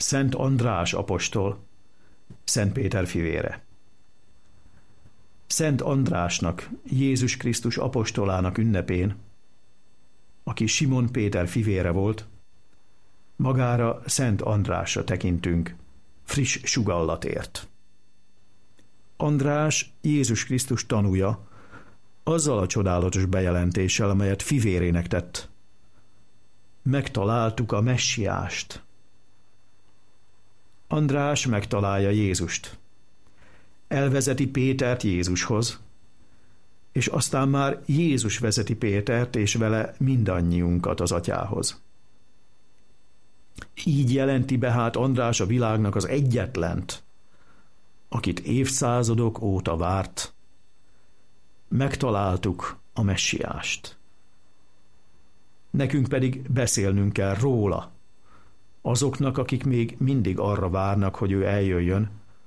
Szent András apostol, Szent Péter fivére. Szent Andrásnak, Jézus Krisztus apostolának ünnepén, aki Simon Péter fivére volt, magára Szent Andrásra tekintünk, friss sugallatért. András Jézus Krisztus tanúja, azzal a csodálatos bejelentéssel, amelyet fivérének tett. Megtaláltuk a messiást. András megtalálja Jézust. Elvezeti Pétert Jézushoz, és aztán már Jézus vezeti Pétert, és vele mindannyiunkat az Atyához. Így jelenti be hát András a világnak az egyetlent, akit évszázadok óta várt. Megtaláltuk a messiást. Nekünk pedig beszélnünk kell róla, azoknak, akik még mindig arra várnak, hogy ő eljöjjön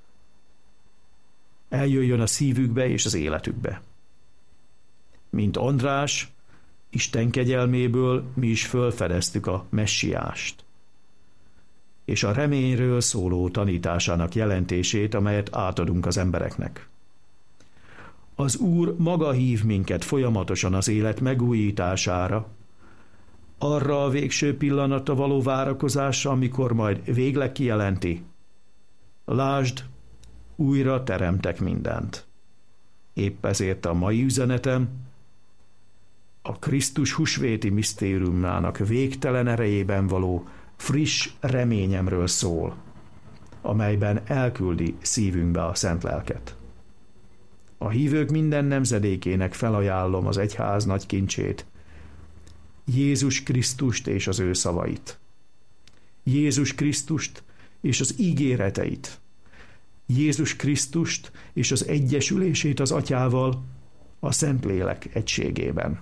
a szívükbe és az életükbe. Mint András, Isten kegyelméből mi is fölfedeztük a messiást, és a reményről szóló tanításának jelentését, amelyet átadunk az embereknek. Az Úr maga hív minket folyamatosan az élet megújítására, arra a végső pillanatra való várakozásra, amikor majd végleg kijelenti: lásd, újra teremtek mindent. Épp ezért a mai üzenetem a Krisztus húsvéti misztériumának végtelen erejében való friss reményemről szól, amelyben elküldi szívünkbe a szent lelket. A hívők minden nemzedékének felajánlom az egyház nagy kincsét, Jézus Krisztust és az ő szavait. Jézus Krisztust és az ígéreteit. Jézus Krisztust és az egyesülését az Atyával a Szentlélek egységében.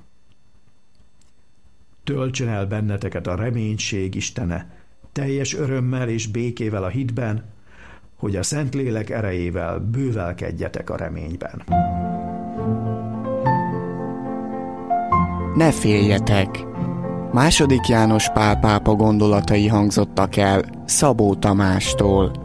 Töltsön el benneteket a reménység Istene, teljes örömmel és békével a hitben, hogy a Szentlélek erejével bővelkedjetek a reményben. Ne féljetek! II. János Pál pápa gondolatai hangzottak el Szabó Tamástól.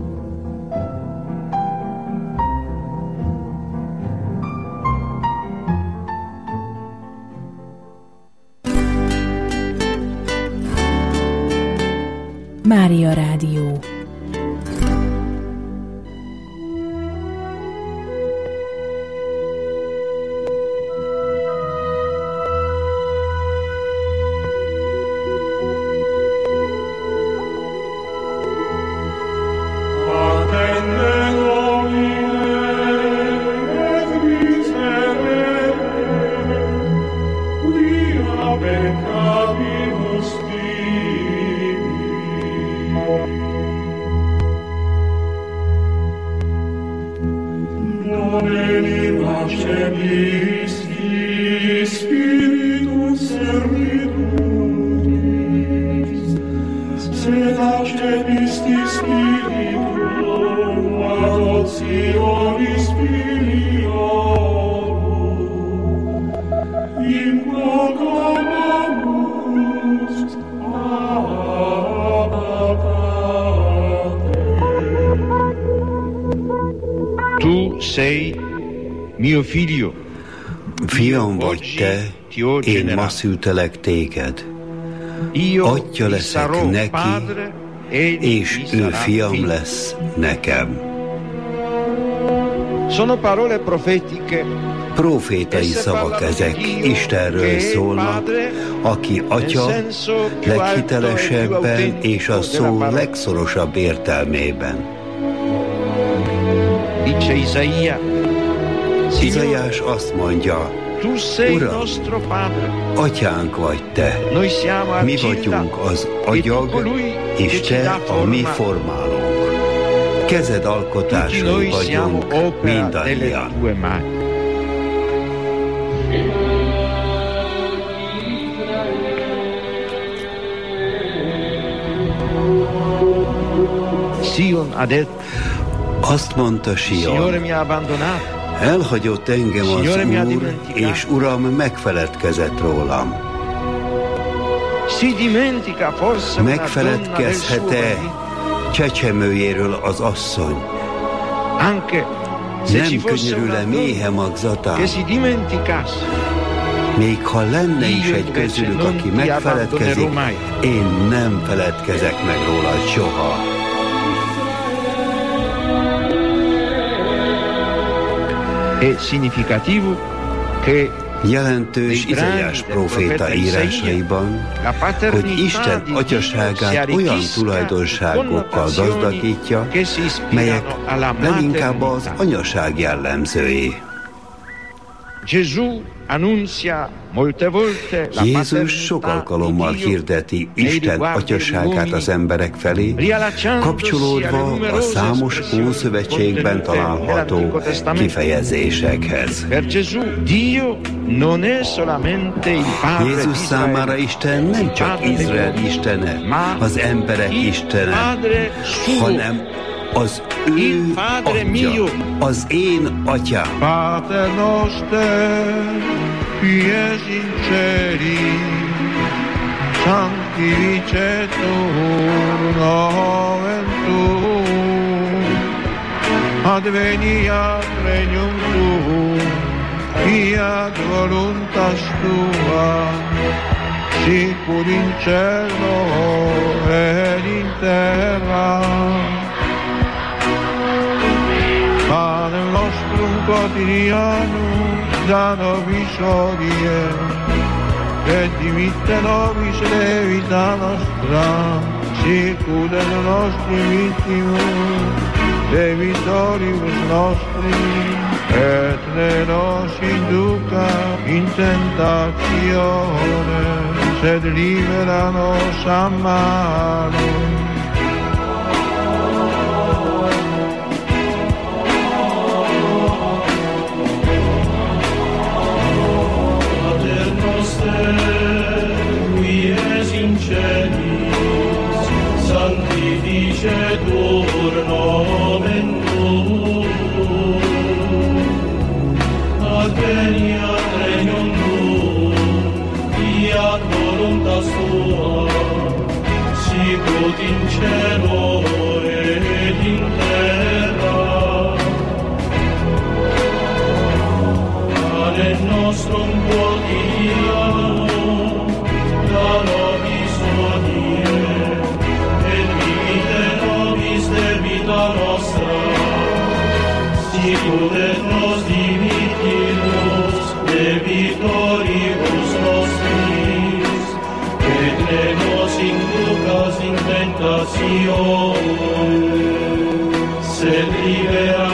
Mária Rádió. Tu sei mio figlio. Fiam vagy te, én ma szültelek téged. Atya leszek neki, és ő fiam lesz nekem. Sono parole profetiche. Profétai szavak ezek, Istenről szólnak, aki Atya leghitelesebben és a szó legszorosabb értelmében. Izaiás azt mondja: Uram, Atyánk vagy te, mi vagyunk az agyag, és te a mi formálónk. Kezed alkotásai vagyunk mindannyian. Azt mondta Sion: elhagyott engem az Úr, és Uram megfeledkezett rólam. Megfeledkezhet-e csecsemőjéről az asszony nem könyörül-e méhe magzatán? Még ha lenne is egy közülük, aki megfeledkezik, én nem feledkezek meg rólad soha. Jelentős Izaiás próféta írásaiban, hogy Isten atyaságát olyan tulajdonságokkal gazdagítja, melyek leginkább az anyaság jellemzői. Jézus sok alkalommal hirdeti Isten atyaságát az emberek felé, kapcsolódva a számos Ószövetségben található kifejezésekhez. Jézus számára Isten nem csak Izrael istene, az emberek istene, hanem az ő atya, az én atyám. Pater noster, qui es in celi, sanctificetur nomen tuum, adveniat regnum tuum, fiat voluntas tua, sicur in cielo et in terra. Panem nostrum quotidianum da nobis hodie, et dimitte nobis debita nostra, sicut et nostrum vittimus debitoribus nostri, et ne nos induca in tentatione, sed libera nos a malo. Sanctificetur nomen tuum, adveniat regnum tuum, fiat voluntas tua, sicut in cielo et in terra. Panem nostrum quotidianum da nobis hodie, debita nostra, sicut et nos dimittimus debitoribus nostris, et ne nos inducas in tentatione, sed libera